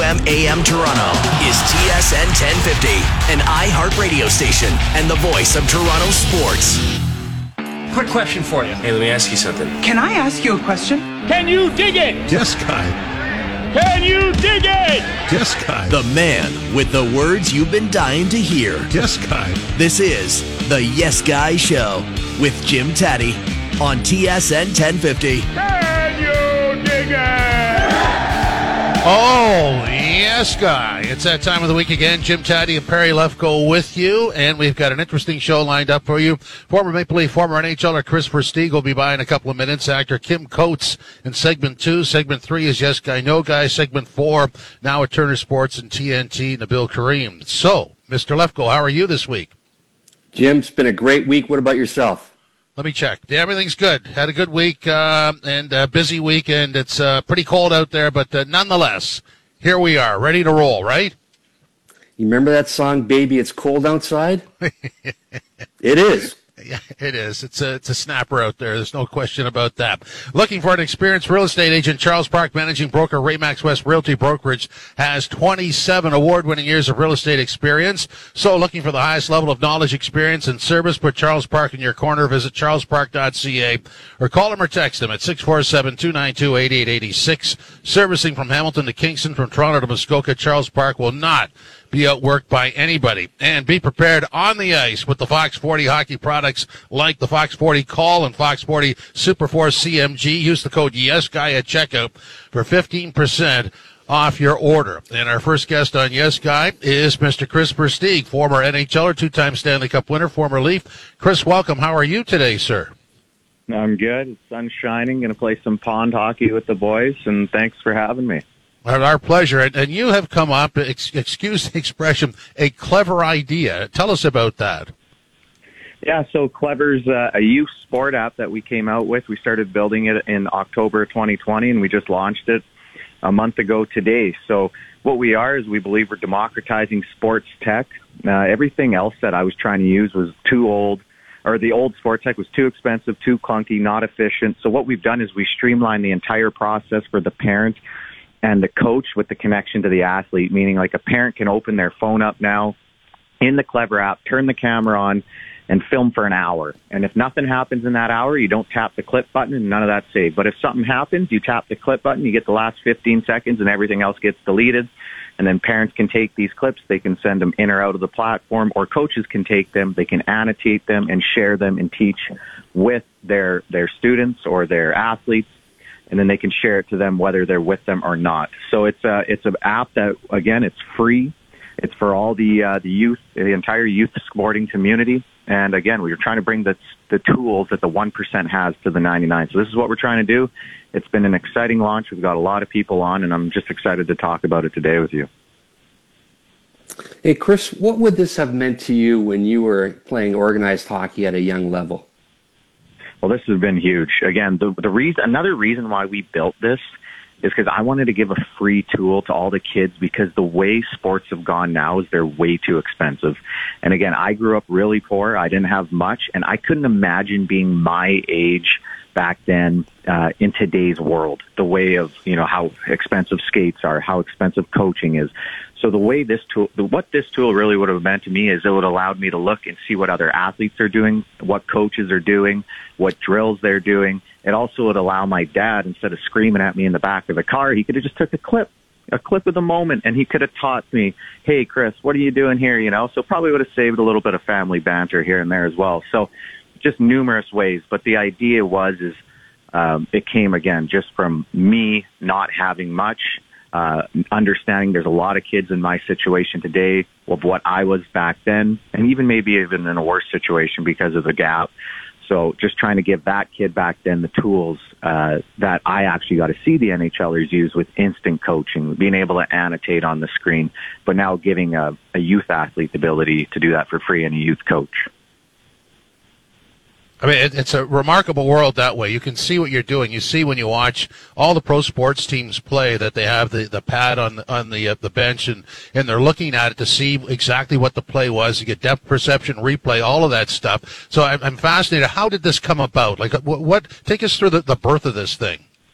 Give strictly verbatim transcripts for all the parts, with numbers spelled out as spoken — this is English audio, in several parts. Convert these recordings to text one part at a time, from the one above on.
M A M Toronto is T S N ten fifty, an iHeart radio station and the voice of Toronto sports. Quick question for you. Hey, let me ask you something. Can I ask you a question? Can you dig it? Yes, guy. Can you dig it? Yes, guy. The man with the words you've been dying to hear. Yes, guy. This is the Yes Guy Show with Jim Taddy on T S N ten fifty. Can you dig it? Oh, yes, guy. It's that time of the week again. Jim Taddy and Perry Lefko with you, and we've got an interesting show lined up for you. Former Maple Leaf, former N H L er Chris Versteeg will be by in a couple of minutes. Actor Kim Coates in segment two. Segment three is Yes Guy, No Guy. Segment four, now at Turner Sports and T N T, Nabil Kareem. So, Mister Lefko, how are you this week? Jim, it's been a great week. What about yourself? Let me check. Yeah, everything's good. Had a good week uh, and a busy weekend. It's uh, pretty cold out there, but uh, nonetheless, here we are, ready to roll, right? You remember that song, Baby, It's Cold Outside? It is. Yeah, it is. It's a, it's a snapper out there. There's no question about that. Looking for an experienced real estate agent, Charles Park managing broker Remax West Realty Brokerage has twenty-seven award-winning years of real estate experience. So looking for the highest level of knowledge, experience, and service, put Charles Park in your corner. Visit charles park dot c a or call him or text him at six four seven, two nine two, eight eight eight six. Servicing from Hamilton to Kingston, from Toronto to Muskoka, Charles Park will not be outworked by anybody. And be prepared on the ice with the Fox forty hockey products like the Fox forty Call and Fox forty Superforce C M G. Use the code YesGuy at checkout for fifteen percent off your order. And our first guest on Yes Guy is Mister Chris Versteeg, former N H L er, two-time Stanley Cup winner, former Leaf. Chris, welcome. How are you today, sir? I'm good. Sun's shining. Going to play some pond hockey with the boys, and thanks for having me. Our pleasure. And you have come up, excuse the expression, a clever idea. Tell us about that. Yeah, so Clever's uh, a youth sport app that we came out with. We started building it in October twenty twenty, and we just launched it a month ago today. So what we are is we believe we're democratizing sports tech. Uh, everything else that I was trying to use was too old, or the old sports tech was too expensive, too clunky, not efficient. So what we've done is we streamlined the entire process for the parent and the coach with the connection to the athlete, meaning like a parent can open their phone up now in the Clever app, turn the camera on, and film for an hour. And if nothing happens in that hour, you don't tap the clip button and none of that's saved. But if something happens, you tap the clip button, you get the last fifteen seconds and everything else gets deleted. And then parents can take these clips, they can send them in or out of the platform, or coaches can take them, they can annotate them and share them and teach with their, their students or their athletes. And then they can share it to them whether they're with them or not. So it's a, it's an app that, again, it's free. It's for all the uh, the youth, the entire youth sporting community. And again, we are trying to bring the the tools that the one percent has to the ninety-nine. So this is what we're trying to do. It's been an exciting launch. We've got a lot of people on, and I'm just excited to talk about it today with you. Hey, Chris, what would this have meant to you when you were playing organized hockey at a young level? Well, this has been huge. Again, the, the reason, another reason why we built this is because I wanted to give a free tool to all the kids, because the way sports have gone now is they're way too expensive. And again, I grew up really poor. I didn't have much, and I couldn't imagine being my age back then uh, in today's world, the way of, you know, how expensive skates are, how expensive coaching is. So the way this tool, what this tool really would have meant to me is it would have allowed me to look and see what other athletes are doing, what coaches are doing, what drills they're doing. It also would allow my dad, instead of screaming at me in the back of the car, he could have just took a clip, a clip of the moment, and he could have taught me, hey, Chris, what are you doing here? You know, so probably would have saved a little bit of family banter here and there as well. So just numerous ways. But the idea was, is um, it came, again, just from me not having much. Uh, understanding there's a lot of kids in my situation today of what I was back then, and even maybe even in a worse situation because of the gap. So just trying to give that kid back then the tools uh, that I actually got to see the NHLers use with instant coaching, being able to annotate on the screen, but now giving a, a youth athlete the ability to do that for free and a youth coach. I mean, it, it's a remarkable world that way. You can see what you're doing. You see when you watch all the pro sports teams play that they have the, the pad on the, on the uh, the bench, and, and they're looking at it to see exactly what the play was. You get depth perception, replay, all of that stuff. So I'm, I'm fascinated. How did this come about? Like, what, what take us through the, the birth of this thing?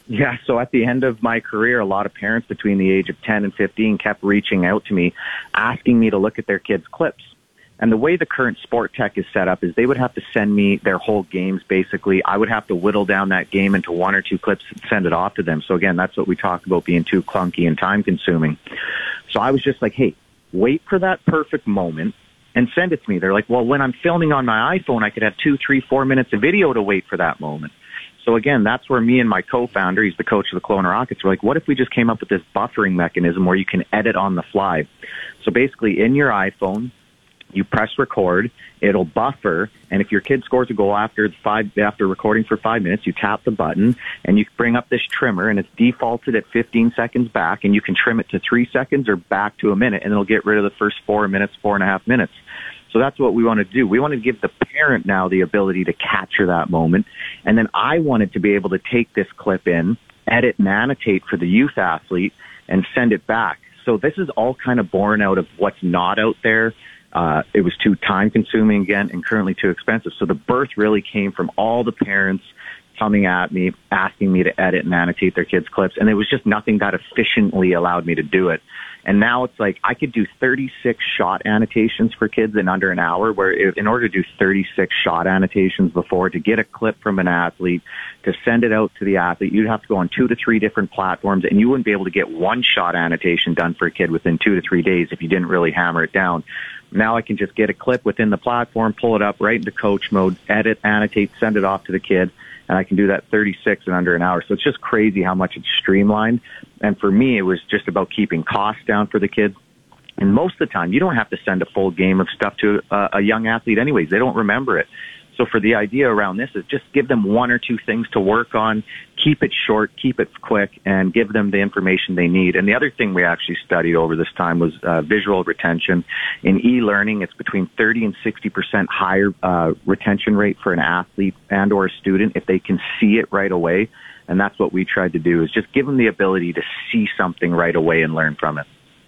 Yeah, so at the end of my career, a lot of parents between the age of ten and fifteen kept reaching out to me, asking me to look at their kids' clips. And the way the current Sport Tech is set up is they would have to send me their whole games, basically. I would have to whittle down that game into one or two clips and send it off to them. So again, that's what we talked about being too clunky and time-consuming. So I was just like, hey, wait for that perfect moment and send it to me. They're like, well, when I'm filming on my iPhone, I could have two, three, four minutes of video to wait for that moment. So again, that's where me and my co-founder, he's the coach of the Kelowna Rockets, were like, what if we just came up with this buffering mechanism where you can edit on the fly? So basically, in your iPhone, you press record, it'll buffer, and if your kid scores a goal after five after recording for five minutes, you tap the button, and you bring up this trimmer, and it's defaulted at fifteen seconds back, and you can trim it to three seconds or back to a minute, and it'll get rid of the first four minutes, four and a half minutes. So that's what we want to do. We want to give the parent now the ability to capture that moment, and then I wanted to be able to take this clip in, edit and annotate for the youth athlete, and send it back. So this is all kind of born out of what's not out there. Uh, it was too time-consuming, again, and currently too expensive. So the birth really came from all the parents coming at me, asking me to edit and annotate their kids' clips, and it was just nothing that efficiently allowed me to do it. And now it's like I could do thirty-six shot annotations for kids in under an hour, where in order to do thirty-six shot annotations before, to get a clip from an athlete, to send it out to the athlete, you'd have to go on two to three different platforms, and you wouldn't be able to get one shot annotation done for a kid within two to three days if you didn't really hammer it down. Now I can just get a clip within the platform, pull it up right into coach mode, edit, annotate, send it off to the kid, and I can do that thirty-six in under an hour. So it's just crazy how much it's streamlined. And for me, it was just about keeping costs down for the kids. And most of the time, you don't have to send a full game of stuff to a, a young athlete anyways. They don't remember it. So for the idea around this is just give them one or two things to work on, keep it short, keep it quick, and give them the information they need. And the other thing we actually studied over this time was uh, visual retention. In e-learning, it's between thirty and sixty percent higher uh, retention rate for an athlete and or a student if they can see it right away. And that's what we tried to do, is just give them the ability to see something right away and learn from it.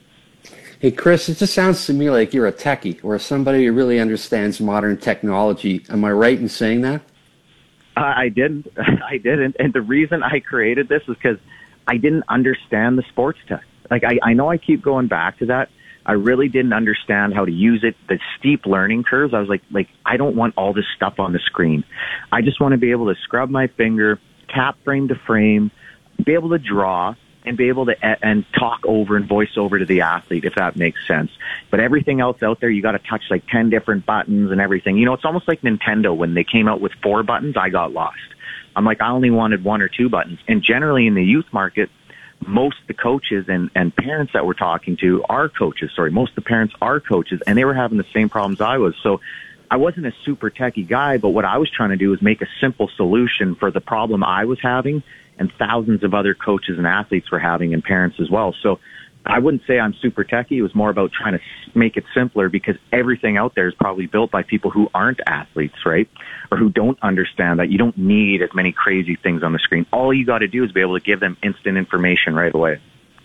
Hey, Chris, it just sounds to me like you're a techie or somebody who really understands modern technology. Am I right in saying that? Uh, I didn't. I didn't. And the reason I created this is because I didn't understand the sports tech. Like, I, I know I keep going back to that. I really didn't understand how to use it. The steep learning curves, I was like, like, I don't want all this stuff on the screen. I just want to be able to scrub my finger, tap frame to frame, be able to draw, and be able to and talk over and voice over to the athlete, if that makes sense. But everything else out there, you got to touch like ten different buttons and everything. You know, it's almost like Nintendo when they came out with four buttons. I got lost. I'm like, I only wanted one or two buttons. And generally in the youth market, most of the coaches and, and parents that we're talking to are coaches. Sorry, most of the parents are coaches, and they were having the same problems I was. So I wasn't a super techie guy, but what I was trying to do was make a simple solution for the problem I was having and thousands of other coaches and athletes were having, and parents as well. So I wouldn't say I'm super techie. It was more about trying to make it simpler, because everything out there is probably built by people who aren't athletes, right? Or who don't understand that you don't need as many crazy things on the screen. All you got to do is be able to give them instant information right away.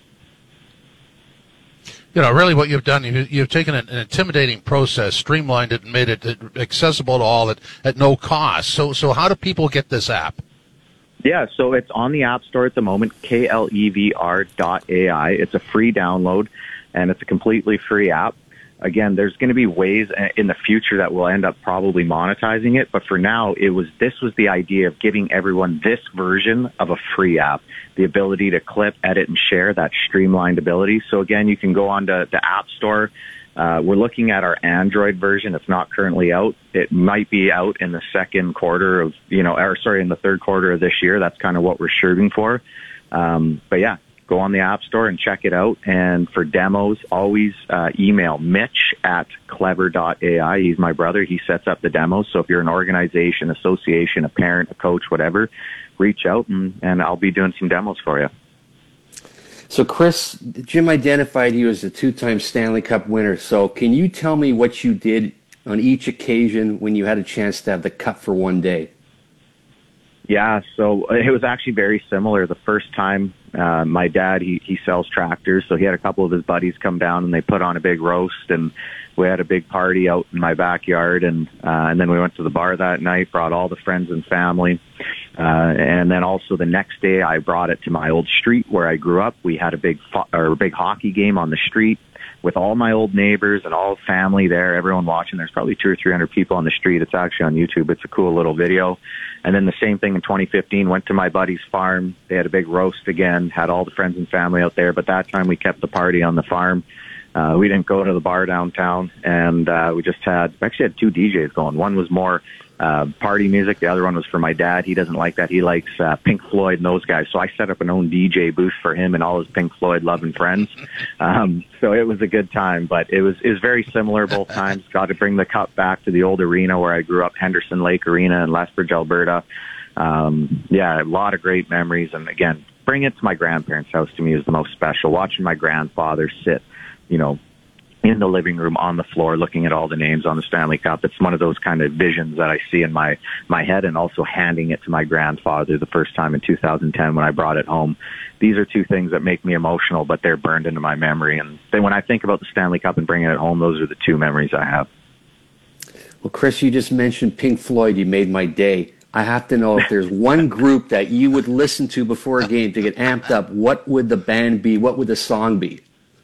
You know, really what you've done, you've, you've taken an, an intimidating process, streamlined it, and made it accessible to all at, at no cost. So, so how do people get this app? Yeah, so it's on the App Store at the moment, K L E V R dot A I. It's a free download, and it's a completely free app. Again, there's going to be ways in the future that we'll end up probably monetizing it, but for now, it was this was the idea of giving everyone this version of a free app, the ability to clip, edit, and share, that streamlined ability. So again, you can go on to the App Store. Uh, we're looking at our Android version. It's not currently out. It might be out in the second quarter of, you know, or sorry, in the third quarter of this year. That's kind of what we're shooting for. Um, but yeah, go on the App Store and check it out. And for demos, always uh, email Mitch at clever dot A I. He's my brother. He sets up the demos. So if you're an organization, association, a parent, a coach, whatever, reach out and, and I'll be doing some demos for you. So, Chris, Jim identified you as a two-time Stanley Cup winner. So can you tell me what you did on each occasion when you had a chance to have the cup for one day? Yeah, so it was actually very similar. The first time, uh, my dad, he, he sells tractors, so he had a couple of his buddies come down and they put on a big roast, and we had a big party out in my backyard, and uh, and then we went to the bar that night, brought all the friends and family. Uh, and then also the next day, I brought it to my old street where I grew up. We had a big fo- or a big hockey game on the street with all my old neighbors and all family there, everyone watching. There's probably two or three hundred people on the street. It's actually on YouTube. It's a cool little video. And then the same thing in twenty fifteen, went to my buddy's farm. They had a big roast again, had all the friends and family out there. But that time we kept the party on the farm. Uh, we didn't go to the bar downtown, and uh, we just had, we actually had two D Js going. One was more uh, party music. The other one was for my dad. He doesn't like that. He likes uh, Pink Floyd and those guys. So I set up an own D J booth for him and all his Pink Floyd loving friends. Um, so it was a good time, but it was, it was very similar both times. Got to bring the cup back to the old arena where I grew up, Henderson Lake Arena in Lethbridge, Alberta. Um, yeah, a lot of great memories. And again, bring it to my grandparents' house to me is the most special. Watching my grandfather sit, you know, in the living room on the floor looking at all the names on the Stanley Cup. It's one of those kind of visions that I see in my, my head, and also handing it to my grandfather the first time in two thousand ten when I brought it home. These are two things that make me emotional, but they're burned into my memory. And then when I think about the Stanley Cup and bringing it home, those are the two memories I have. Well, Chris, you just mentioned Pink Floyd. You made my day. I have to know if there's one group that you would listen to before a game to get amped up, what would the band be? What would the song be?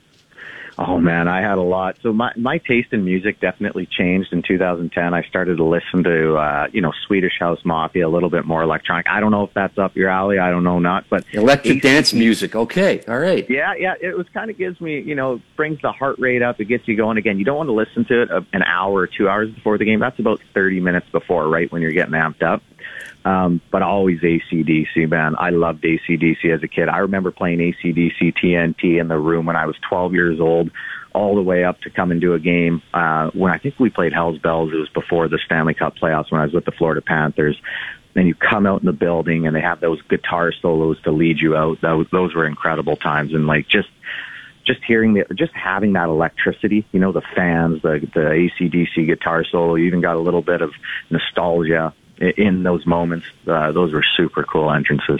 Oh, man, I had a lot. So my, my taste in music definitely changed in two thousand ten. I started to listen to, uh, you know, Swedish House Mafia, a little bit more electronic. I don't know if that's up your alley. I don't know not. But electric A C D C dance music. Okay. All right. Yeah, yeah. It was kind of gives me, you know, brings the heart rate up. It gets you going again. You don't want to listen to it an hour or two hours before the game. That's about thirty minutes before, right, when you're getting amped up. Um, but always A C D C, man. I loved A C D C as a kid. I remember playing A C D C T N T in the room when I was twelve years old, all the way up to come and do a game. Uh, when I think we played Hell's Bells, it was before the Stanley Cup playoffs when I was with the Florida Panthers. Then you come out in the building and they have those guitar solos to lead you out. Those, those were incredible times. And like just, just hearing the, just having that electricity, you know, the fans, the, the A C D C guitar solo, you even got a little bit of nostalgia in those moments. Uh, those were super cool entrances.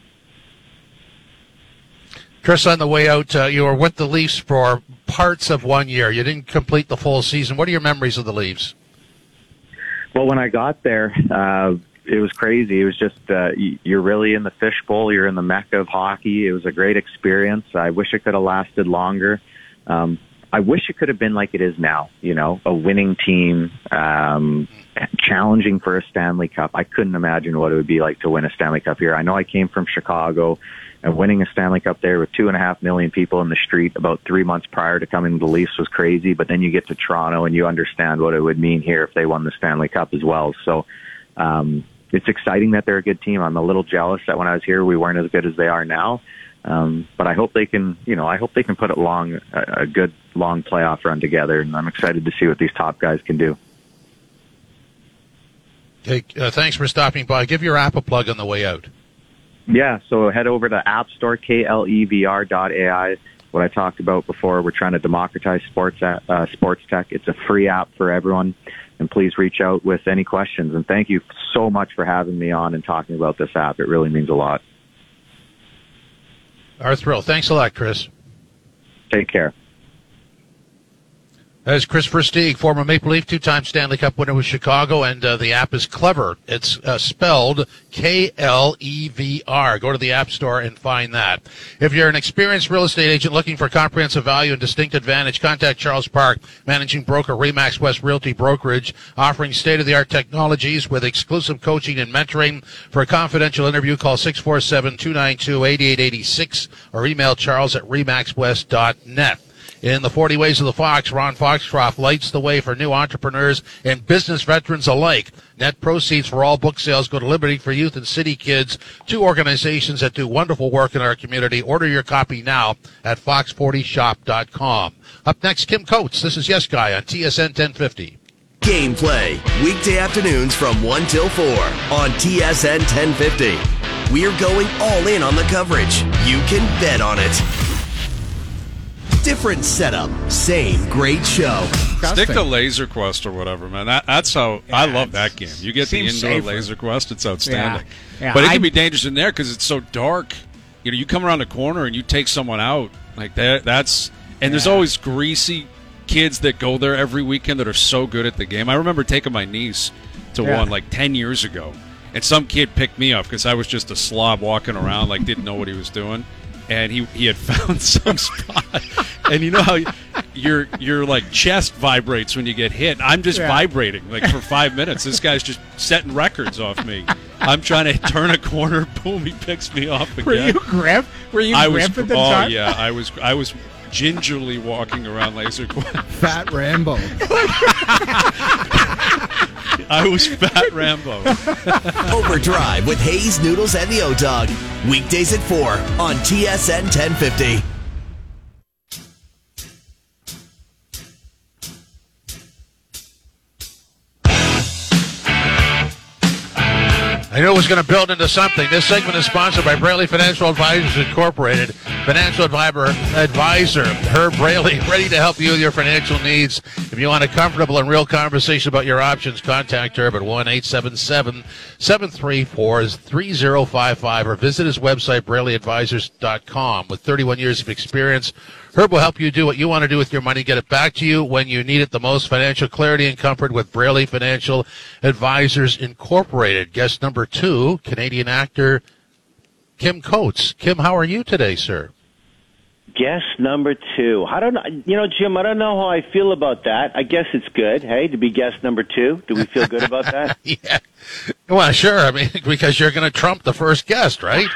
Chris, on the way out, uh, you were with the Leafs for parts of one year. You didn't complete the full season. What are your memories of the Leafs? Well, when I got there, uh, it was crazy. It was just, uh, you're really in the fishbowl. You're in the mecca of hockey. It was a great experience. I wish it could have lasted longer. Um, I wish it could have been like it is now, you know, a winning team, um, challenging for a Stanley Cup. I couldn't imagine what it would be like to win a Stanley Cup here. I know I came from Chicago, and winning a Stanley Cup there with two and a half million people in the street about three months prior to coming to the Leafs was crazy. But then you get to Toronto and you understand what it would mean here if they won the Stanley Cup as well. So, um, it's exciting that they're a good team. I'm a little jealous that when I was here, we weren't as good as they are now. Um, but I hope they can, you know, I hope they can put it long, a, a good long playoff run together. And I'm excited to see what these top guys can do. Hey, uh, thanks for stopping by. Give your app a plug on the way out. Yeah, so head over to App Store, K L E V R dot A I. What I talked about before, we're trying to democratize sports uh, sports tech. It's a free app for everyone, and please reach out with any questions. And thank you so much for having me on and talking about this app. It really means a lot. Our thrill. Thanks a lot, Chris. Take care. That's Chris Versteeg, former Maple Leaf, two-time Stanley Cup winner with Chicago, and uh, the app is Clever. It's uh, spelled K L E V R. Go to the App Store and find that. If you're an experienced real estate agent looking for comprehensive value and distinct advantage, contact Charles Park, managing broker, Remax West Realty Brokerage, offering state-of-the-art technologies with exclusive coaching and mentoring. For a confidential interview, call six four seven, two nine two, eight eight eight six or email charles at remax west dot net. In the forty Ways of the Fox, Ron Foxcroft lights the way for new entrepreneurs and business veterans alike. Net proceeds for all book sales go to Liberty for Youth and City Kids, two organizations that do wonderful work in our community. Order your copy now at fox forty shop dot com. Up next, Kim Coates. This is Yes Guy on T S N ten fifty. Gameplay, weekday afternoons from one till four on T S N ten fifty. We're going all in on the coverage. You can bet on it. Different setup, same great show. Stick to Laser Quest or whatever, man. That, that's how yeah, I love that game. You get the indoor safer. Laser Quest, it's outstanding. Yeah. Yeah, but it can I, be dangerous in there because it's so dark. You know, you come around the corner and you take someone out like that. That's and yeah. There's always greasy kids that go there every weekend that are so good at the game. I remember taking my niece to yeah. one like ten years ago, and some kid picked me up because I was just a slob walking around, like didn't know what he was doing, and he he had found some spot, and you know how your your like chest vibrates when you get hit. I'm just yeah. vibrating like for five minutes. This guy's just setting records off me. I'm trying to turn a corner. Boom! He picks me up again. Were you grip? Were you I grip was, at the oh, time? Oh yeah, I was. I was gingerly walking around Laser Quest. Fat Rambo. I was Fat Rambo. Overdrive with Hayes, Noodles, and the O-Dog. Weekdays at four on T S N ten fifty. I knew it was going to build into something. This segment is sponsored by Braley Financial Advisors Incorporated. Financial advisor, advisor Herb Braley, ready to help you with your financial needs. If you want a comfortable and real conversation about your options, contact Herb at one eight seven seven, seven three four, three zero five five or visit his website, braley advisors dot com. With thirty-one years of experience, Herb will help you do what you want to do with your money, get it back to you when you need it the most. Financial clarity and comfort with Braley Financial Advisors Incorporated. Guest number two, Canadian actor Kim Coates. Kim, how are you today, sir? Guest number two. I don't know. You know, Jim, I don't know how I feel about that. I guess it's good, hey, to be guest number two. Do we feel good about that? Yeah. Well, sure. I mean, because you're going to trump the first guest, right?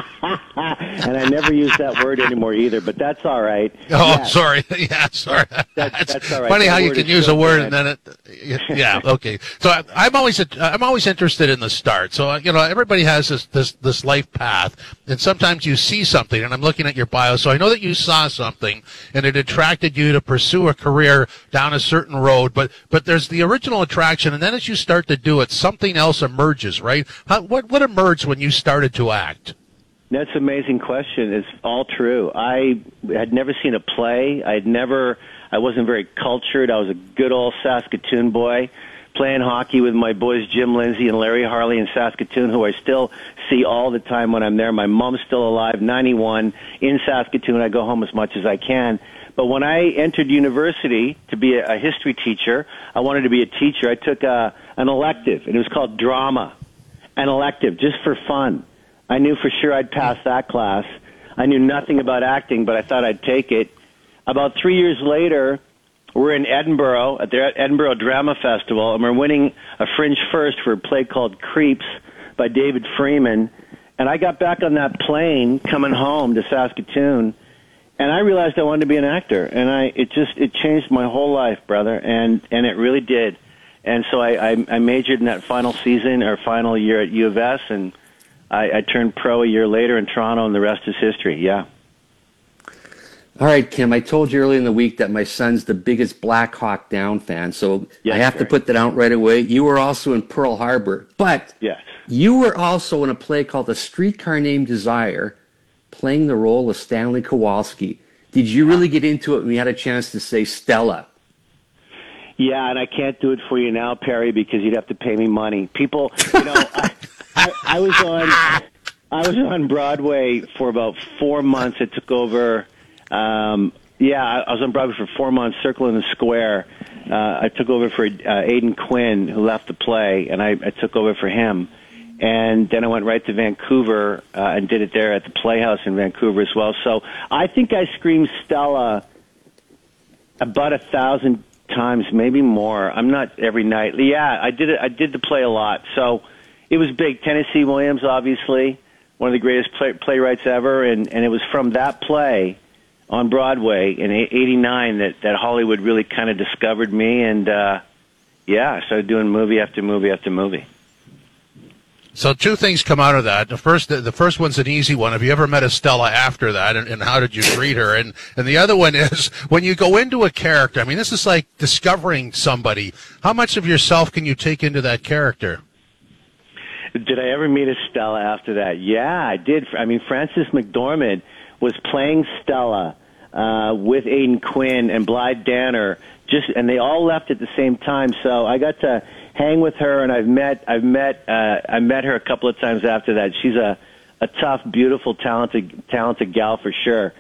And I never use that word anymore either, but that's all right. Oh, yeah. sorry. Yeah, sorry. That, that's all right. Funny that how you can use a word bad. and then it. Yeah. Okay. So I, I'm always I'm always interested in the start. So you know, everybody has this this this life path, and sometimes you see something, and I'm looking at your bio, so I know that you saw something, and it attracted you to pursue a career down a certain road. But but there's the original attraction, and then as you start to do it, something else emerges, right? How, what what emerged when you started to act? That's an amazing question. It's all true. I had never seen a play. I had never, I wasn't very cultured. I was a good old Saskatoon boy playing hockey with my boys Jim Lindsay and Larry Harley in Saskatoon, who I still see all the time when I'm there. My mom's still alive, ninety-one, in Saskatoon. I go home as much as I can. But when I entered university to be a, a history teacher, I wanted to be a teacher. I took a, an elective, and it was called drama, an elective, just for fun. I knew for sure I'd pass that class. I knew nothing about acting, but I thought I'd take it. About three years later, we're in Edinburgh at the Edinburgh Drama Festival, and we're winning a Fringe First for a play called Creeps by David Freeman. And I got back on that plane coming home to Saskatoon, and I realized I wanted to be an actor. And I it just it changed my whole life, brother, and and it really did. And so I, I, I majored in that final season or final year at U of S, and I, I turned pro a year later in Toronto, and the rest is history. Yeah. All right, Kim, I told you earlier in the week that my son's the biggest Black Hawk Down fan, so yes, I have to put that out right away. You were also in Pearl Harbor, but yes. You were also in a play called A Streetcar Named Desire, playing the role of Stanley Kowalski. Did you really get into it when you had a chance to say Stella? Yeah, and I can't do it for you now, Perry, because you'd have to pay me money. People, you know, I, I, I was on, I was on Broadway for about four months. It took over. Um, yeah, I was on Broadway for four months, Circle in the Square. Uh, I took over for uh, Aidan Quinn, who left the play, and I, I took over for him. And then I went right to Vancouver uh, and did it there at the Playhouse in Vancouver as well. So I think I screamed Stella about a thousand times, maybe more. I'm not every night. Yeah, I did it. I did the play a lot. So it was big. Tennessee Williams, obviously, one of the greatest play, playwrights ever, and, and it was from that play on Broadway in eighty-nine that, that Hollywood really kind of discovered me, and uh, yeah, I started doing movie after movie after movie. So two things come out of that. The first, the first one's an easy one. Have you ever met a Stella after that, and, and how did you treat her? And and the other one is when you go into a character. I mean, this is like discovering somebody. How much of yourself can you take into that character? Did I ever meet a Stella after that? Yeah, I did. I mean, Frances McDormand was playing Stella uh, with Aidan Quinn and Blythe Danner, just, and they all left at the same time. So I got to hang with her, and I've met, I've met, uh, I met her a couple of times after that. She's a, a tough, beautiful, talented, talented gal for sure.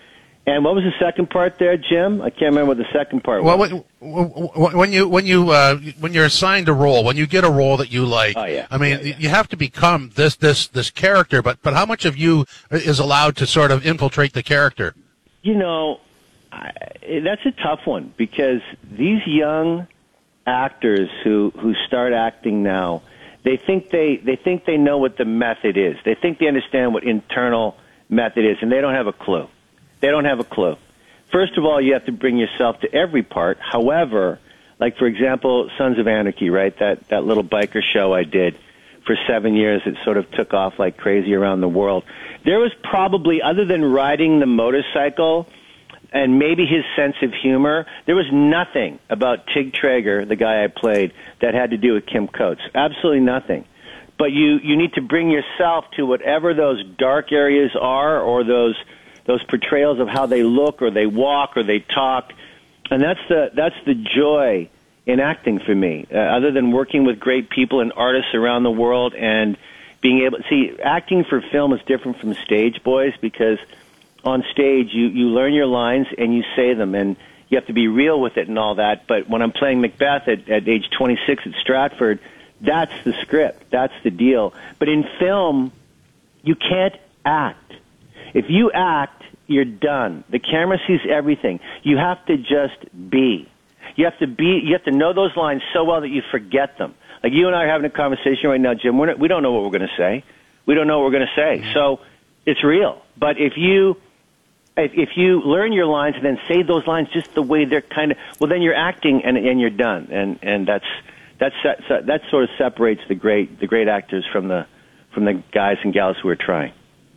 And what was the second part there, Jim? I can't remember what the second part well, was. Well, when you when you uh, when you're assigned a role, when you get a role that you like, oh, yeah. I mean, yeah, yeah. you have to become this this this character. But but how much of you is allowed to sort of infiltrate the character? You know, I, that's a tough one because these young actors who who start acting now, they think they they think they know what the method is. They think they understand what internal method is, and they don't have a clue. They don't have a clue. First of all, you have to bring yourself to every part. However, like, for example, Sons of Anarchy, right? That, that little biker show I did for seven years. It sort of took off like crazy around the world. There was probably, other than riding the motorcycle and maybe his sense of humor, there was nothing about Tig Traeger, the guy I played, that had to do with Kim Coates. Absolutely nothing. But you, you need to bring yourself to whatever those dark areas are, or those those portrayals of how they look or they walk or they talk. And that's the that's the joy in acting for me, uh, other than working with great people and artists around the world and being able to see. Acting for film is different from stage, boys, because on stage you, you learn your lines and you say them, and you have to be real with it and all that. But when I'm playing Macbeth at, at age twenty-six at Stratford, that's the script. That's the deal. But in film, you can't act. If you act, you're done. The camera sees everything. You have to just be. You have to be. You have to know those lines so well that you forget them. Like you and I are having a conversation right now, Jim. We're not, we don't know what we're going to say. We don't know what we're going to say. So it's real. But if you if, if you learn your lines and then say those lines just the way they're kind of, well, then you're acting and and you're done. And and that's that's that, that sort of separates the great the great actors from the from the guys and gals who are trying.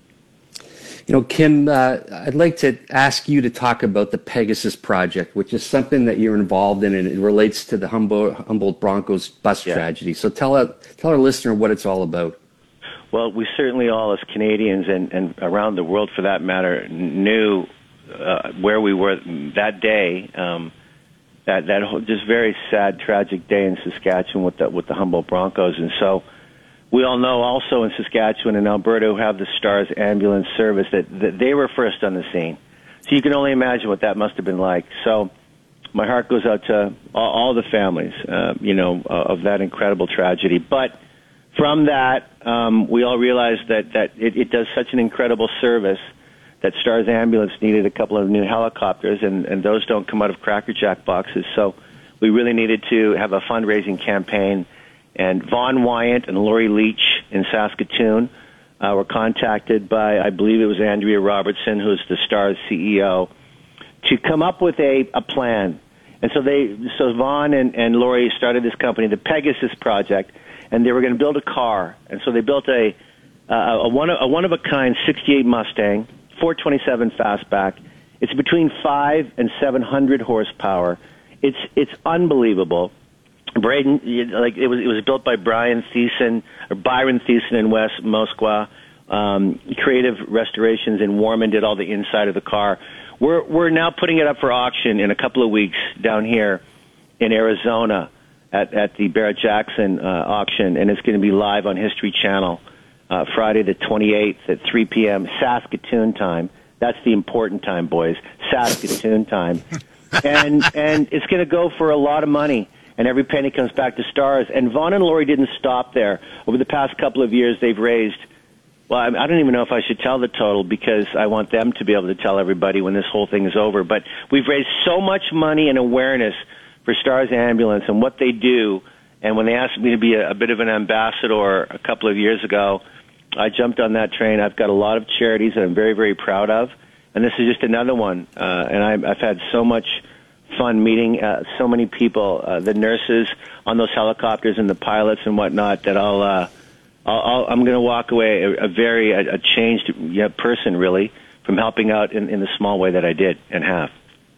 You know, Kim, uh, I'd like to ask you to talk about the Pegasus Project, which is something that you're involved in, and it relates to the Humboldt, Humboldt Broncos bus yeah. tragedy. So tell our, tell our listener what it's all about. Well, we certainly all, as Canadians and, and around the world for that matter, knew uh, where we were that day, um, that, that whole, just very sad, tragic day in Saskatchewan with the, with the Humboldt Broncos. And so we all know also in Saskatchewan and Alberta who have the STARS ambulance service that, that they were first on the scene. So you can only imagine what that must have been like. So my heart goes out to all, all the families, uh, you know, uh, of that incredible tragedy. But from that, um, we all realized that, that it, it does such an incredible service that STARS ambulance needed a couple of new helicopters, and, and those don't come out of Cracker Jack boxes. So we really needed to have a fundraising campaign. And Vaughn Wyant and Lori Leach in Saskatoon uh, were contacted by, I believe it was Andrea Robertson, who's the STARS C E O, to come up with a, a plan. And so they, so Vaughn and, and Lori started this company, the Pegasus Project, and they were going to build a car. And so they built a a, a one a one of a kind sixty-eight Mustang, four twenty-seven fastback. It's between five and seven hundred horsepower. It's it's unbelievable. Braden, like it was, it was built by Brian Thiessen or Byron Thiessen in West Moskwa. Um, Creative Restorations in Warman did all the inside of the car. We're we're now putting it up for auction in a couple of weeks down here in Arizona at at the Barrett Jackson uh, auction, and it's going to be live on History Channel uh, Friday the twenty-eighth at three p.m. Saskatoon time. That's the important time, boys. Saskatoon time, and and it's going to go for a lot of money. And every penny comes back to STARS. And Vaughn and Lori didn't stop there. Over the past couple of years, they've raised, well, I don't even know if I should tell the total because I want them to be able to tell everybody when this whole thing is over. But we've raised so much money and awareness for STARS Ambulance and what they do. And when they asked me to be a, a bit of an ambassador a couple of years ago, I jumped on that train. I've got a lot of charities that I'm very, very proud of. And this is just another one. Uh, and I've, I've had so much fun meeting uh, so many people, uh, the nurses on those helicopters and the pilots and whatnot, that I'll, uh, I'll, I'll I'm going to walk away a, a very a, a changed yeah, person, really, from helping out in, in the small way that I did and have.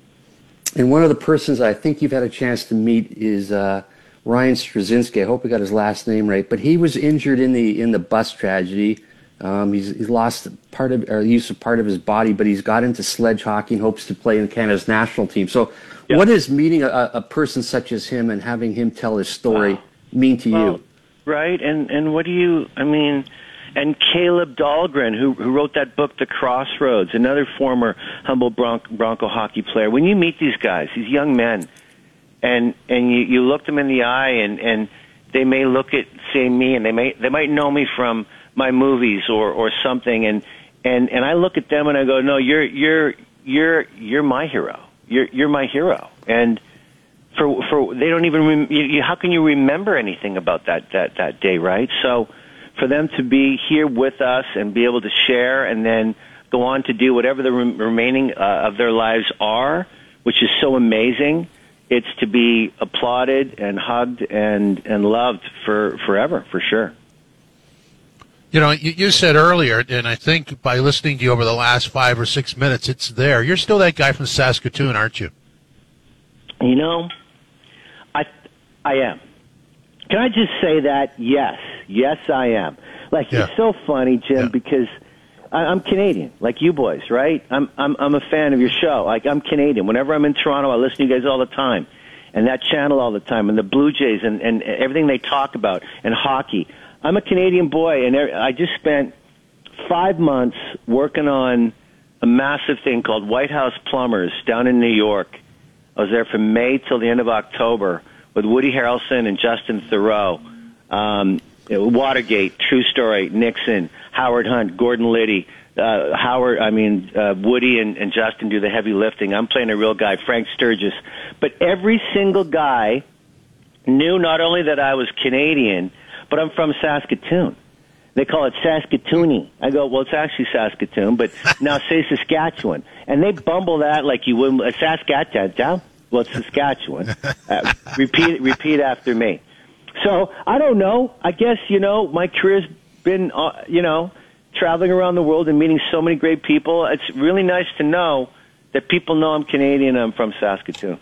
And one of the persons I think you've had a chance to meet is uh, Ryan Straczynski. I hope I got his last name right, but he was injured in the in the bus tragedy. Um, he's, he's lost part of, or use of part of his body, but he's got into sledge hockey and hopes to play in Canada's national team. So, yeah. What is meeting a, a person such as him and having him tell his story wow. mean to well, you? Right, and and what do you? I mean, and Caleb Dahlgren, who, who wrote that book, The Crossroads, another former Humboldt Bron- Bronco hockey player. When you meet these guys, these young men, and and you, you look them in the eye, and, and they may look at, say, me, and they may they might know me from my movies or, or something, and, and, and I look at them and I go, no, you're you're you're you're my hero. You're you're my hero, and for for they don't even rem- you, you, how can you remember anything about that that that day, right? So for them to be here with us and be able to share, and then go on to do whatever the re- remaining uh, of their lives are, which is so amazing. It's to be applauded and hugged and and loved for forever, for sure. You know, you, you said earlier, and I think by listening to you over the last five or six minutes, it's there. You're still that guy from Saskatoon, aren't you? You know, I I am. Can I just say that? Yes. Yes, I am. Like, yeah. It's so funny, Jim, yeah. because I, I'm Canadian, like you boys, right? I'm, I'm I'm a fan of your show. Like, I'm Canadian. Whenever I'm in Toronto, I listen to you guys all the time, and that channel all the time, and the Blue Jays, and, and everything they talk about, and hockey. I'm a Canadian boy, and I just spent five months working on a massive thing called White House Plumbers down in New York. I was there from May till the end of October with Woody Harrelson and Justin Theroux. Um, Watergate, True Story, Nixon, Howard Hunt, Gordon Liddy, uh, Howard, I mean, uh, Woody and, and Justin do the heavy lifting. I'm playing a real guy, Frank Sturgis. But every single guy knew not only that I was Canadian, but I'm from Saskatoon. They call it Saskatoonie. I go, well, it's actually Saskatoon, but now say Saskatchewan. And they bumble that like you wouldn't. Uh, Saskatchewan. Well, it's Saskatchewan. Uh, repeat, repeat after me. So I don't know. I guess, you know, my career's been, uh, you know, traveling around the world and meeting so many great people. It's really nice to know that people know I'm Canadian and I'm from Saskatoon.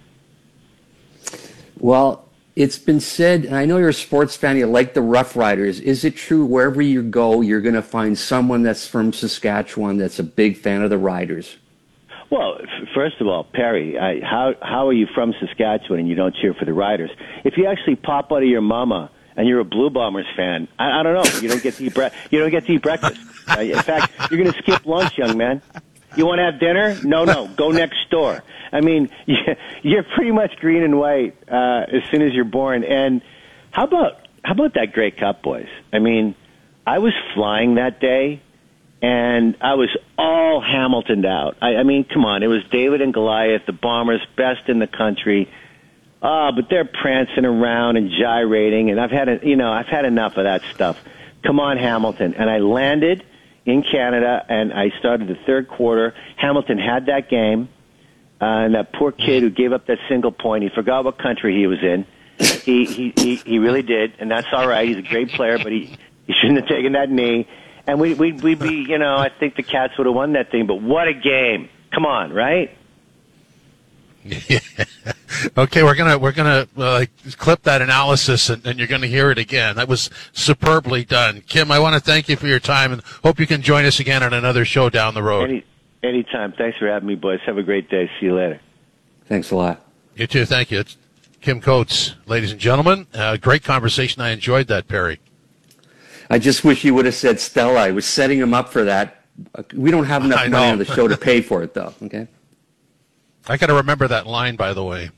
Well, it's been said, and I know you're a sports fan, you like the Rough Riders. Is it true wherever you go, you're going to find someone that's from Saskatchewan that's a big fan of the Riders? Well, f- first of all, Perry, I, how how are you from Saskatchewan and you don't cheer for the Riders? If you actually pop out of your mama and you're a Blue Bombers fan, I, I don't know. You don't get to eat bre- you don't get to eat breakfast. Uh, in fact, you're going to skip lunch, young man. You want to have dinner? No, no. Go next door. I mean, you're pretty much green and white uh, as soon as you're born. And how about how about that Grey Cup, boys? I mean, I was flying that day, and I was all Hamiltoned out. I, I mean, come on. It was David and Goliath, the Bombers, best in the country. Ah, uh, but they're prancing around and gyrating, and I've had, a, you know, I've had enough of that stuff. Come on, Hamilton. And I landed in Canada, and I started the third quarter. Hamilton had that game. Uh, and that poor kid who gave up that single point, he forgot what country he was in. He he he, he really did, and that's all right. He's a great player, but he, he shouldn't have taken that knee. And we we we'd be, you know, I think the Cats would have won that thing. But what a game! Come on, right? Yeah. Okay, we're gonna we're gonna uh, clip that analysis, and, and you're gonna hear it again. That was superbly done, Kim. I want to thank you for your time, and hope you can join us again on another show down the road. Any, anytime. Thanks for having me, boys. Have a great day. See you later. Thanks a lot. You too. Thank you. It's Kim Coates, ladies and gentlemen. Uh, great conversation. I enjoyed that, Perry. I just wish you would have said Stella. I was setting him up for that. We don't have enough money on the show to pay for it, though. Okay. I got to remember that line, by the way.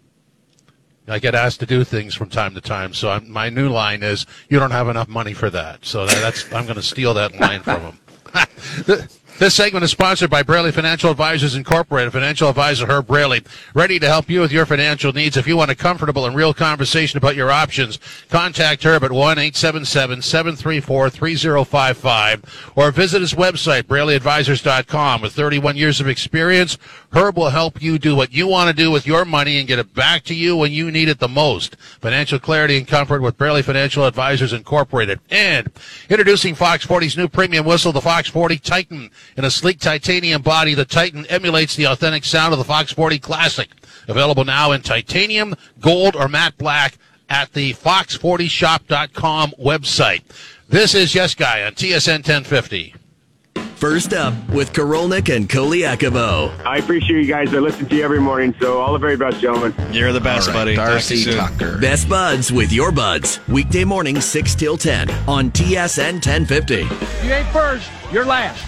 I get asked to do things from time to time, so I'm, my new line is, "You don't have enough money for that." So that, that's I'm going to steal that line from him. This segment is sponsored by Braley Financial Advisors Incorporated. Financial advisor Herb Braley, ready to help you with your financial needs. If you want a comfortable and real conversation about your options, contact Herb at one eight seven seven, seven three four, three zero five five or visit his website, braley advisors dot com. With thirty-one years of experience, Herb will help you do what you want to do with your money and get it back to you when you need it the most. Financial clarity and comfort with Braley Financial Advisors Incorporated. And introducing Fox forty's new premium whistle, the Fox forty Titan. In a sleek titanium body, the Titan emulates the authentic sound of the Fox forty Classic. Available now in titanium, gold, or matte black at the fox forty shop dot com website. This is Yes Guy on T S N ten fifty. First Up with Korolnik and Koliakovo. I appreciate you guys. I listen to you every morning, so all the very best, gentlemen. You're the best, All right, buddy. Darcy Tucker. Best Buds with your buds. Weekday mornings six till ten on T S N ten fifty. You ain't first, you're last.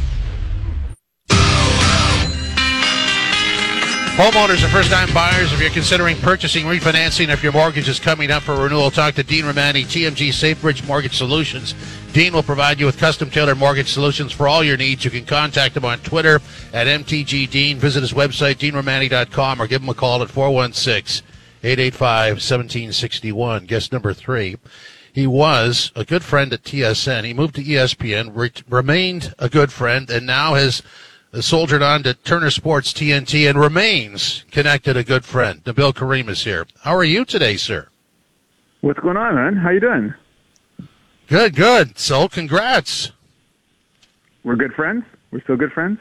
Homeowners and first-time buyers, if you're considering purchasing, refinancing, if your mortgage is coming up for renewal, talk to Dean Romani, T M G SafeBridge Mortgage Solutions. Dean will provide you with custom-tailored mortgage solutions for all your needs. You can contact him on Twitter at M T G Dean. Visit his website, dean romani dot com, or give him a call at four one six, eight eight five, one seven six one. Guest number three. He was a good friend at T S N. He moved to E S P N, re- remained a good friend, and now has soldiered on to Turner Sports T N T and remains connected a good friend. Nabil Karim is here. How are you today, sir? What's going on, man? How you doing? Good, good. So, congrats. We're good friends? We're still good friends?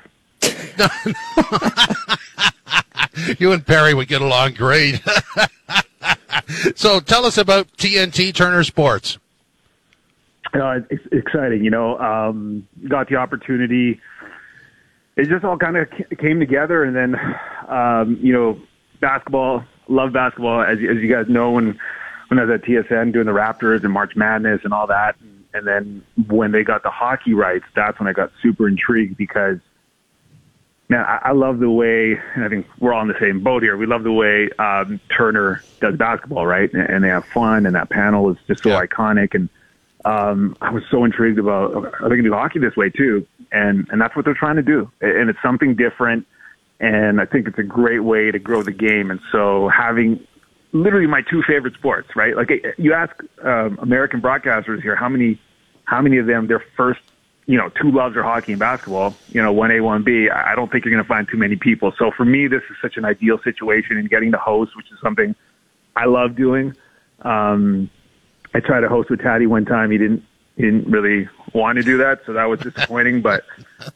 You and Perry would get along great. So, tell us about T N T Turner Sports. Uh, it's exciting. You know, um, got the opportunity. It just all kind of came together, and then, um, you know, basketball, love basketball, as, as you guys know, when, when I was at T S N doing the Raptors and March Madness and all that, and, and then when they got the hockey rights, that's when I got super intrigued because, man, I, I love the way, and I think we're all in the same boat here, we love the way um, Turner does basketball, right? And, and they have fun, and that panel is just so yeah. iconic, and um, I was so intrigued about, are they going to do hockey this way too? And and that's what they're trying to do. And it's something different, and I think it's a great way to grow the game. And so having literally my two favorite sports, right? Like you ask um, American broadcasters here, how many how many of them, their first, you know, two loves are hockey and basketball, you know, one A, one B. I don't think you're going to find too many people. So for me, this is such an ideal situation in getting to host, which is something I love doing. Um, I tried to host with Taddy one time. He didn't. He didn't really want to do that, so that was disappointing. But,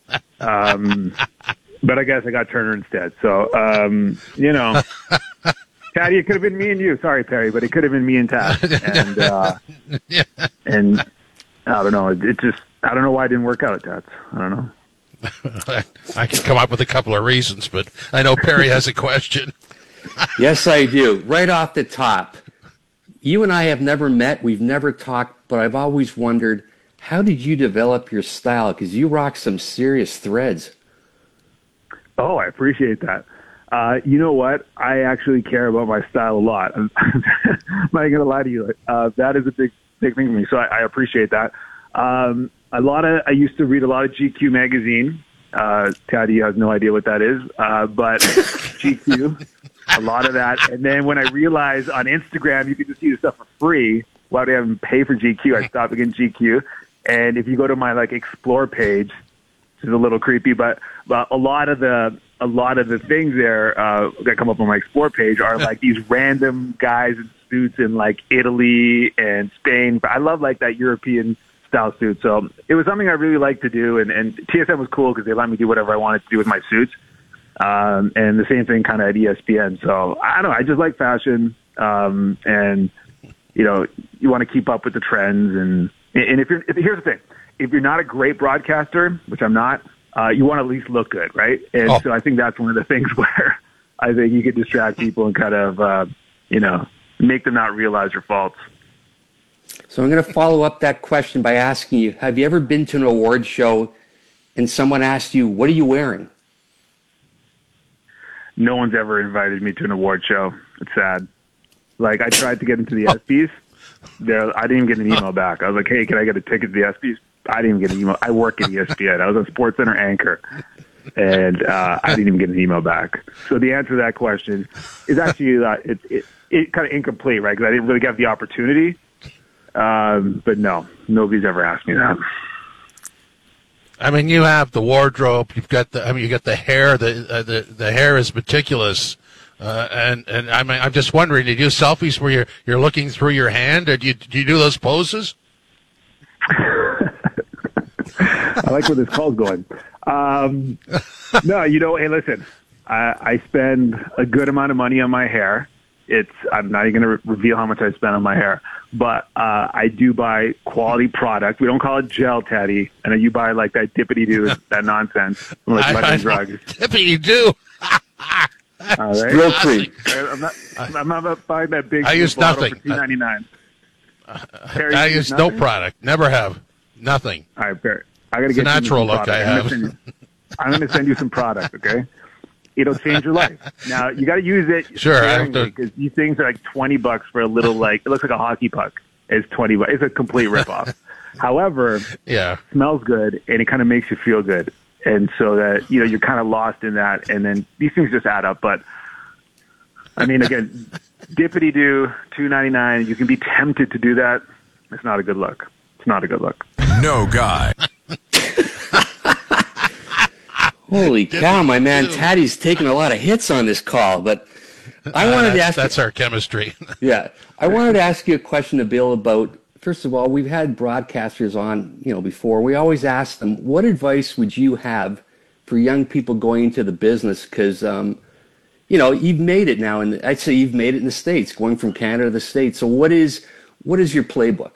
um, but I guess I got Turner instead. So, um, you know, Taddy, it could have been me and you. Sorry, Perry, but it could have been me and Tad. And uh, and I don't know. It, it just I don't know why it didn't work out at Tad's. I don't know. I can come up with a couple of reasons, but I know Perry has a question. Yes, I do. Right off the top. You and I have never met, we've never talked, but I've always wondered, how did you develop your style? Because you rock some serious threads. Oh, I appreciate that. Uh, you know what? I actually care about my style a lot. I'm not going to lie to you. Uh, that is a big, big thing for me, so I, I appreciate that. Um, a lot of I used to read a lot of G Q magazine. Uh, Taddy has no idea what that is, uh, but G Q. A lot of that. And then when I realized on Instagram you could just see the stuff for free, why would I even pay for G Q? I stopped again G Q. And if you go to my like explore page, which is a little creepy, but, but a lot of the a lot of the things there uh, that come up on my explore page are like these random guys in suits in like Italy and Spain. But I love like that European style suit. So it was something I really liked to do. And, and T S N was cool because they let me do whatever I wanted to do with my suits. Um, and the same thing kind of at E S P N. So I don't know. I just like fashion. Um, and, you know, you want to keep up with the trends. And, and if you're, if, here's the thing, if you're not a great broadcaster, which I'm not, uh, you want to at least look good. Right. And oh. so I think that's one of the things where I think you can distract people and kind of, uh, you know, make them not realize your faults. So I'm going to follow up that question by asking you, have you ever been to an award show and someone asked you, what are you wearing? No one's ever invited me to an award show. It's sad. Like, I tried to get into the ESPYs. There, I didn't even get an email back. I was like, hey, can I get a ticket to the ESPYs? I didn't even get an email. I work at E S P N. I was a SportsCenter anchor, and uh, I didn't even get an email back. So the answer to that question is actually uh, it, it, it kind of incomplete, right? Because I didn't really get the opportunity. Um, but no, nobody's ever asked me that. I mean, you have the wardrobe. You've got the. I mean, you got the hair. The uh, the the hair is meticulous, uh, and and I mean, I'm just wondering, do you do selfies where you're you're looking through your hand, or do you do you do those poses? I like where this call's going. Um, no, you know, hey, listen, I, I spend a good amount of money on my hair, It's I'm not even going to re- reveal how much I spend on my hair, but uh, I do buy quality product. We don't call it gel, Teddy. And then you buy like that dippity doo, that nonsense, like I, mushroom I drugs. Dippity doo. All right. Real free. I'm not. I'm not buying that big. I use bottle nothing. for two ninety-nine. Uh, I use no product. Never have. Nothing. All right, Barry. I got to It's get a you natural some look product. I I'm have. gonna send you- I'm going to send you some product, okay? It'll change your life. Now, you got to use it Sure, I have to- because these things are like twenty bucks for a little, like, it looks like a hockey puck. It's twenty bucks. It's a complete ripoff. However, Yeah. it smells good, and it kind of makes you feel good. And so that, you know, you're kind of lost in that, and then these things just add up. But, I mean, again, dippity-doo, two ninety-nine, you can be tempted to do that. It's not a good look. It's not a good look. No guy. Holy cow, my man Taddy's taking a lot of hits on this call, but I wanted Uh, to that's, ask that's our chemistry. Yeah. I wanted to ask you a question to Bill about, first of all, we've had broadcasters on, you know, before. We always ask them, what advice would you have for young people going into the business? Because, um, you know, you've made it now, and I'd say you've made it in the States, going from Canada to the States. So what is what is your playbook?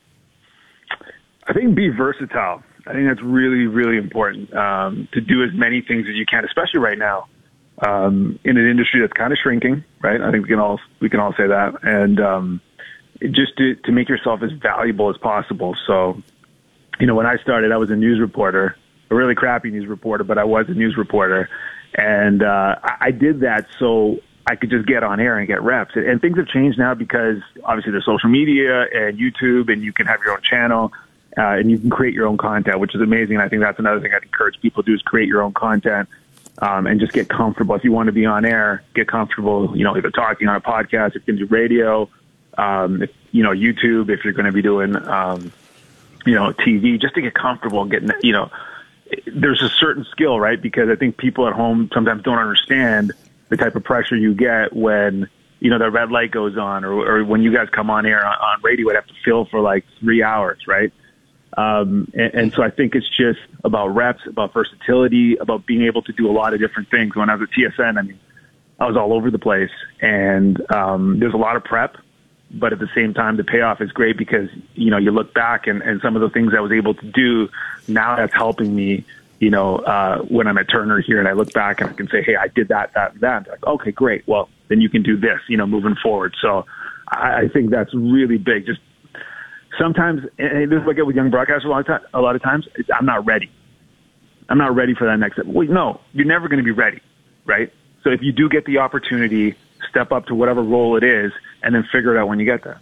I think be versatile. I think that's really, really important um, to do as many things as you can, especially right now um, in an industry that's kind of shrinking. Right? I think we can all we can all say that, and um, just to to make yourself as valuable as possible. So, you know, when I started, I was a news reporter, a really crappy news reporter, but I was a news reporter, and uh, I, I did that so I could just get on air and get reps. And things have changed now because obviously there's social media and YouTube, and you can have your own channel. Uh, and you can create your own content, which is amazing. And I think that's another thing I'd encourage people to do is create your own content um, and just get comfortable. If you want to be on air, get comfortable, you know, either talking on a podcast, if you can do radio, um, if, you know, YouTube, if you're going to be doing, um, you know, T V, just to get comfortable and getting, you know, there's a certain skill, right? Because I think people at home sometimes don't understand the type of pressure you get when, you know, the red light goes on or, or when you guys come on air on, on radio, I'd have to fill for like three hours, right? Um, and, and so I think it's just about reps, about versatility, about being able to do a lot of different things. When I was at T S N, I mean, I was all over the place, and um, there's a lot of prep, but at the same time, the payoff is great because, you know, you look back and, and some of the things I was able to do, now that's helping me, you know, uh, when I'm at Turner here and I look back and I can say, hey, I did that, that, that. Like, okay, great. Well, then you can do this, you know, moving forward. So I, I think that's really big. Just sometimes, and this is what I get with young broadcasters a lot of, time, a lot of times, it's, I'm not ready. I'm not ready for that next step. Well, no, you're never going to be ready, right? So if you do get the opportunity, step up to whatever role it is, and then figure it out when you get there.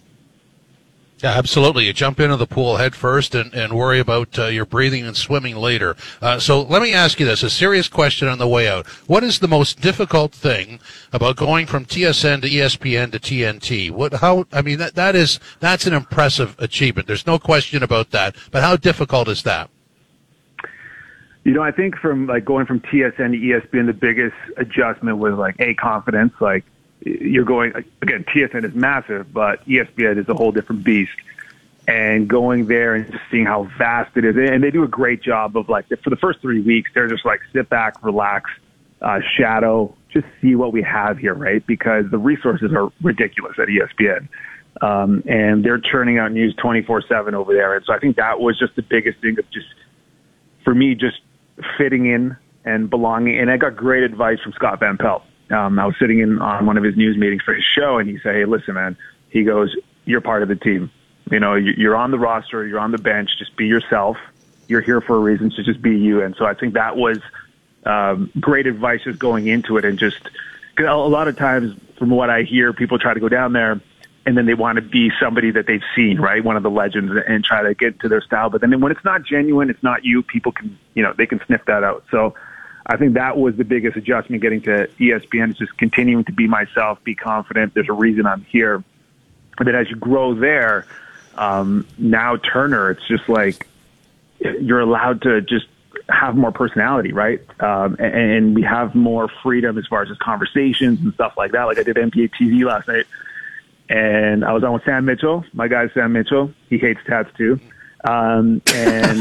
Yeah, absolutely. You jump into the pool head first and, and worry about uh, your breathing and swimming later. Uh, so let me ask you this, a serious question on the way out. What is the most difficult thing about going from T S N to E S P N to T N T? What, how, I mean, that, that is, that's an impressive achievement. There's no question about that. But how difficult is that? You know, I think from like going from T S N to E S P N, the biggest adjustment was like, A, confidence, like, you're going, again, T S N is massive, but E S P N is a whole different beast. And going there and just seeing how vast it is. And they do a great job of, like, for the first three weeks, they're just like, sit back, relax, uh, shadow, just see what we have here, right? Because the resources are ridiculous at E S P N. Um, and they're churning out news twenty-four seven over there. And so I think that was just the biggest thing of just, for me, just fitting in and belonging. And I got great advice from Scott Van Pelt. Um, I was sitting in on one of his news meetings for his show, and he said, hey, listen, man, he goes, you're part of the team. You know, you're on the roster, you're on the bench, just be yourself. You're here for a reason, so just be you. And so I think that was um, great advice just going into it. And just, cause a lot of times from what I hear, people try to go down there and then they want to be somebody that they've seen, right? One of the legends, and try to get to their style. But then when it's not genuine, it's not you, people can, you know, they can sniff that out. So I think that was the biggest adjustment getting to E S P N, is just continuing to be myself, be confident. There's a reason I'm here. But then as you grow there, um, now Turner, it's just like you're allowed to just have more personality, right? Um, and, and we have more freedom as far as just conversations and stuff like that. Like I did N B A T V last night, and I was on with Sam Mitchell. My guy, Sam Mitchell. He hates tats too. Um, and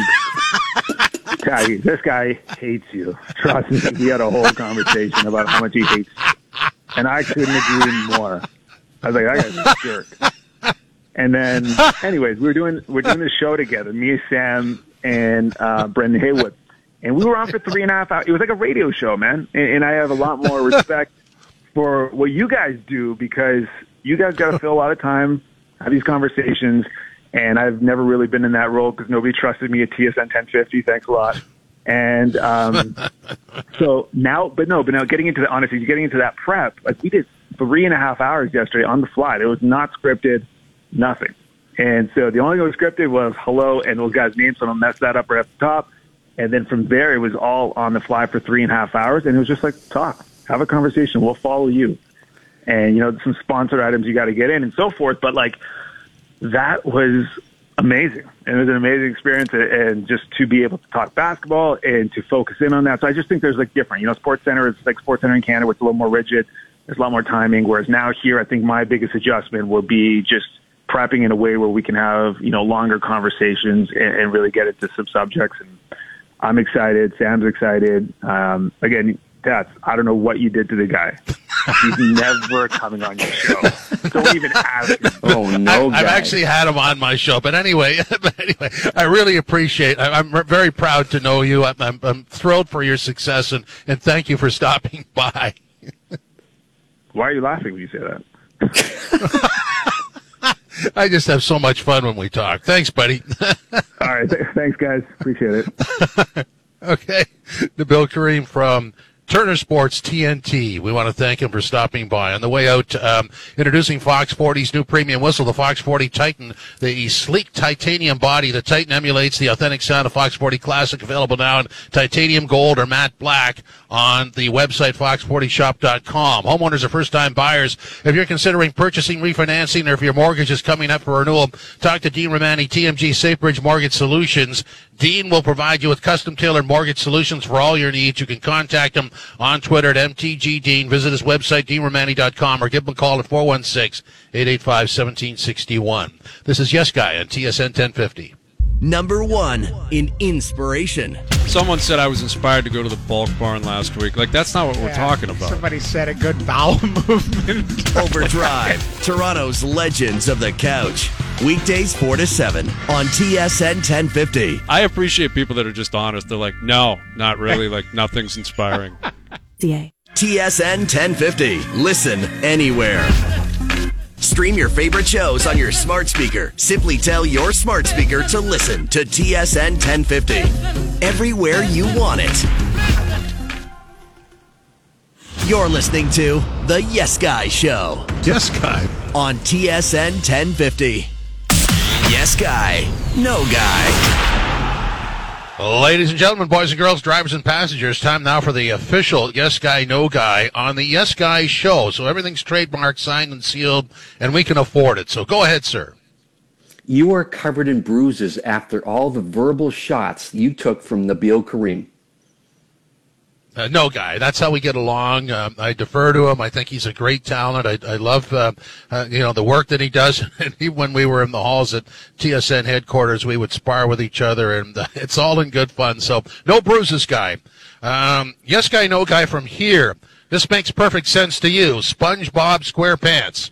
this guy hates you. Trust me. We had a whole conversation about how much he hates you. And I couldn't agree more. I was like, I got a jerk. And then, anyways, we were doing we're doing this show together, me, Sam, and uh, Brendan Haywood, and we were on for three and a half hours. It was like a radio show, man. And, and I have a lot more respect for what you guys do because you guys got to fill a lot of time, have these conversations, and I've never really been in that role because nobody trusted me at T S N ten fifty. Thanks a lot. And um, so now, but no, but now getting into the honestly, getting into that prep, like we did three and a half hours yesterday on the fly. It was not scripted. Nothing. And so the only thing that was scripted was hello and those guys' names, so I don't mess that up right at the top. And then from there, it was all on the fly for three and a half hours. And it was just like, talk, have a conversation. We'll follow you. And, you know, some sponsored items you got to get in and so forth. But, like, that was amazing. And it was an amazing experience. And just to be able to talk basketball and to focus in on that. So I just think there's, like, different. You know, Sports Center is like Sports Center in Canada, where it's a little more rigid. There's a lot more timing. Whereas now here, I think my biggest adjustment will be just prepping in a way where we can have, you know, longer conversations and, and really get into some subjects. And I'm excited. Sam's excited. Um, again, Tats, I don't know what you did to the guy. He's never coming on your show. Don't even ask him. Oh, no, I, I've actually had him on my show. But anyway, but anyway, I really appreciate I, I'm very proud to know you. I'm, I'm, I'm thrilled for your success, and, and thank you for stopping by. Why are you laughing when you say that? I just have so much fun when we talk. Thanks, buddy. All right. Th- thanks, guys. Appreciate it. Okay. Nabil Karim from Turner Sports T N T. We want to thank him for stopping by. On the way out, um, introducing Fox forty's new premium whistle, the Fox forty Titan, the sleek titanium body. The Titan emulates the authentic sound of Fox forty Classic, available now in titanium gold or matte black on the website fox forty shop dot com. Homeowners are first-time buyers. If you're considering purchasing, refinancing, or if your mortgage is coming up for renewal, talk to Dean Romani, T M G SafeBridge Mortgage Solutions. Dean will provide you with custom-tailored mortgage solutions for all your needs. You can contact him on Twitter at M T G Dean. Visit his website, dean romani dot com, or give him a call at four one six, eight eight five, one seven six one. This is Yes Guy on T S N ten fifty. Number one in inspiration. Someone said I was inspired to go to the Bulk Barn last week. Like, that's not what yeah, we're talking about. Somebody said a good bowel movement. Overdrive, Toronto's Legends of the Couch. Weekdays four to seven on T S N ten fifty. I appreciate people that are just honest. They're like, no, not really. Like, nothing's inspiring. T S N ten fifty. Listen anywhere. Stream your favorite shows on your smart speaker. Simply tell your smart speaker to listen to T S N ten fifty. Everywhere you want it. You're listening to The Yes Guy Show. Yes Guy. On T S N ten fifty. Yes Guy. No Guy. Ladies and gentlemen, boys and girls, drivers and passengers, time now for the official Yes Guy, No Guy on the Yes Guy Show. So everything's trademarked, signed, and sealed, and we can afford it. So go ahead, sir. You are covered in bruises after all the verbal shots you took from Nabil Karim. Uh, no guy. That's how we get along. Um, I defer to him. I think he's a great talent. I, I love, uh, uh, you know, the work that he does. And he, when we were in the halls at T S N headquarters, we would spar with each other, and uh, it's all in good fun. So no bruises, guy. Um, yes guy, no guy from here. This makes perfect sense to you. SpongeBob SquarePants.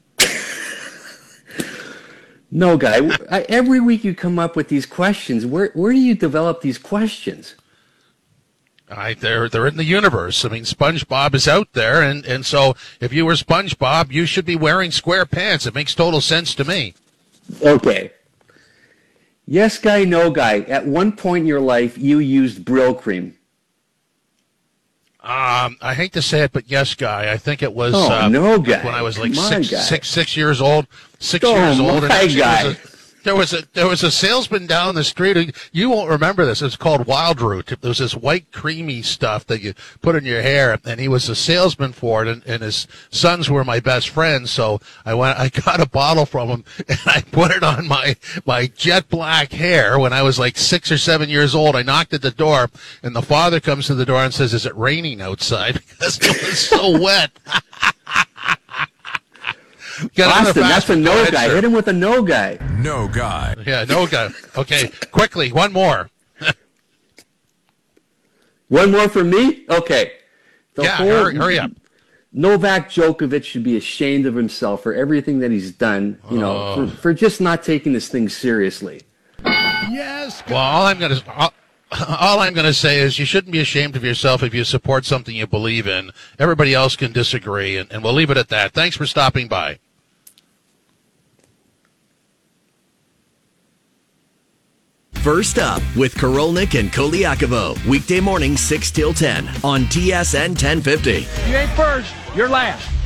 No guy. I, every week you come up with these questions. Where where do you develop these questions? I, they're they're in the universe. I mean, SpongeBob is out there, and, and so if you were SpongeBob, you should be wearing square pants. It makes total sense to me. Okay. Yes guy, no guy. At one point in your life, you used Brill cream. Um, I hate to say it, but yes, guy. I think it was oh, uh, no guy. when I was like my six, guy. six, six years old. Six oh, years old. My and guy. There was a there was a salesman down the street. You won't remember this. It's called Wild Root. It was this white creamy stuff that you put in your hair, and he was a salesman for it. And, and his sons were my best friends, so I went. I got a bottle from him, and I put it on my my jet black hair when I was like six or seven years old. I knocked at the door, and the father comes to the door and says, "Is it raining outside?" Because it was so wet. Austin, that's a no ahead, guy. Sir. Hit him with a no guy. No guy. Yeah, no guy. Okay, quickly, one more. One more for me? Okay. The yeah, whole, hurry, hurry up. Novak Djokovic should be ashamed of himself for everything that he's done, you know, Oh. for, for just not taking this thing seriously. Yes. Well, all I'm going to all, all I'm going to say is you shouldn't be ashamed of yourself if you support something you believe in. Everybody else can disagree, and, and we'll leave it at that. Thanks for stopping by. First Up with Korolnik and Koliakovo. Weekday morning six till ten on T S N ten fifty. You ain't first, you're last.